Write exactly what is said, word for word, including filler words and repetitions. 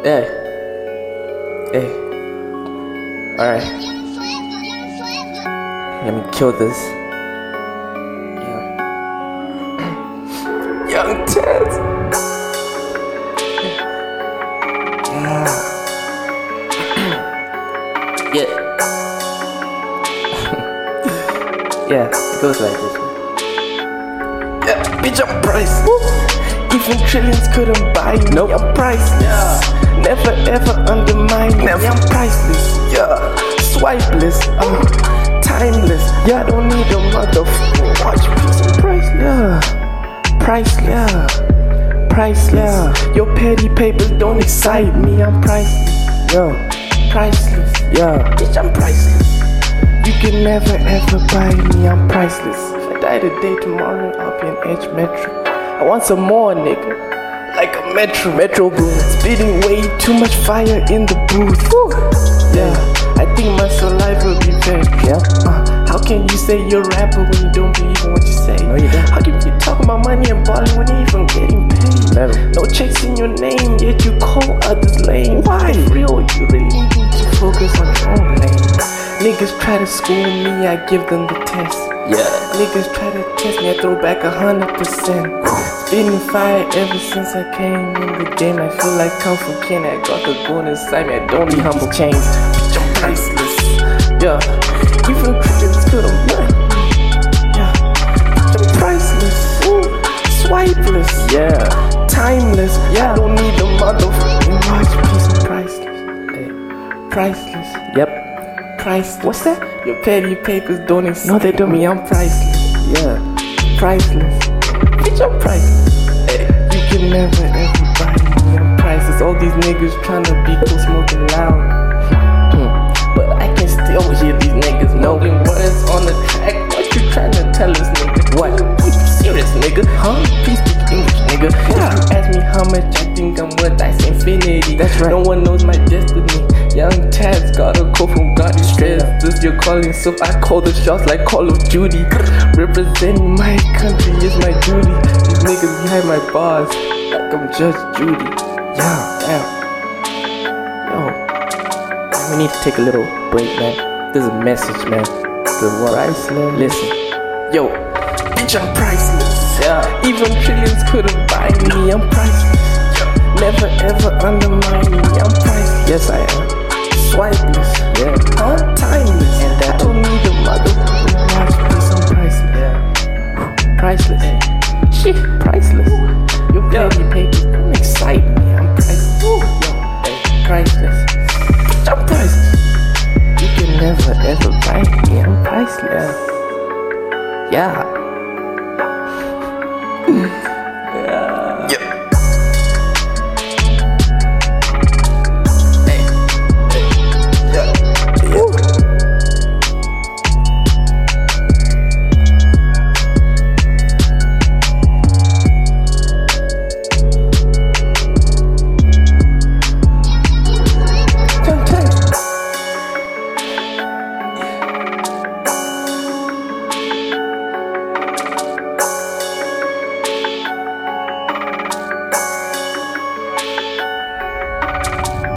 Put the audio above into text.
Hey. Hey. Alright. Let me kill this. Yeah. Young Tez. Yeah. Yeah. Yeah, it goes like this. Yeah, bitch, I'm priceless. Even trillions couldn't buy me. Nope. I'm priceless. Yeah. Never ever undermine me. Never. I'm priceless. Yeah. Swipeless. I'm timeless. Yeah. I don't need a motherfucking watch piece. I'm priceless. Yeah. Priceless. Yeah. Priceless. Yeah. Your petty papers don't excite me. I'm priceless. Yo. Priceless. Yeah. Bitch, I'm priceless. You can never ever buy me. I'm priceless. If I die today, tomorrow I'll be an H Metro. I want some more, nigga. Like a Metro, Metro Boom. Spitting way too much fire in the booth. Woo. Yeah, I think my saliva will be fed. Yeah. Uh, how can you say you're a rapper when you don't believe in what you say? No, you don't. How can you talk about money and balling when you even getting paid? Never. No checks in your name, yet you call others lame. Why? For real, you really need to focus on your own lane. Niggas try to school me, I give them the test. Yeah. Niggas try to test me, I throw back a hundred percent. Spitting fire ever since I came in the game. I feel like Kung Fu Ken, I got the gold inside me. I don't need humble chains. Bitch, I'm priceless. Yeah. Even crickets couldn't win. Yeah. Bitch, I'm priceless. Ooh. Swipeless. Yeah. Timeless. Yeah. I don't need a motherfucking watch piece. I'm priceless. Hey. Priceless. Yep. Priceless. What's that? Your petty papers don't excite no, they don't. Me. I'm priceless. Yeah. Priceless. Bitch, I'm priceless. Hey. You can never ever buy me. I'm priceless. All these niggas tryna be cool, smoking loud. Hmm. But I can still hear these niggas knowing what is on the track. What you tryna tell us, nigga? What? You serious, nigga? Huh? Please speak English, nigga. Yeah. If you ask me how much I think I'm worth, that's infinity. That's right. No one knows my destiny. Young Taz got a call from God is stressed. This you're calling, so I call the shots like Call of Duty. Representing my country is my duty. These niggas behind my bars, like I'm Judge Judy. Yeah, damn. Yo, we need to take a little break, man. There's a message, man. The one. Priceless. Listen, yo, bitch, I'm priceless. Yeah, even trillions couldn't buy me. I'm priceless. Never ever undermine me. I'm priceless. Yes, I am. Swipeless, yeah. I'm timeless, and I don't need a motherfucking watch piece. I'm priceless, yeah. Priceless, yeah. Shit, priceless. Your petty papers don't excite me. I'm priceless, yo, hey, priceless. Bitch, I'm priceless. You can never ever buy me. I'm priceless, yeah. Yeah.